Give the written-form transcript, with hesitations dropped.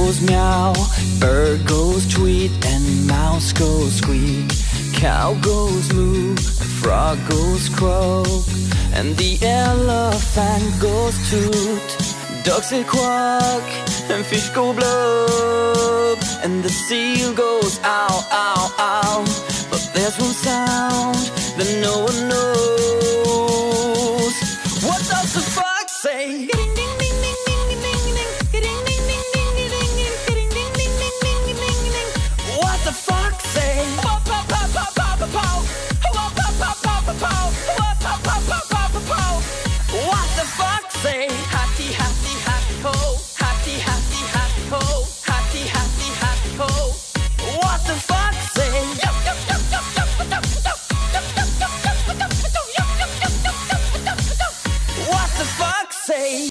goes meow, bird goes tweet, and mouse goes squeak. Cow goes moo, and frog goes croak, and the elephant goes toot. Ducks say quack, and fish go blub, and the seal goes ow, ow, ow. But there's one sound that no one knows. What does the fox say? What the fox say? What the fox say? Hatty, hatty, hatty ho, hatty, hatty, hatty ho, hatty, hatty, hatty ho. What the fox say? What the fox say?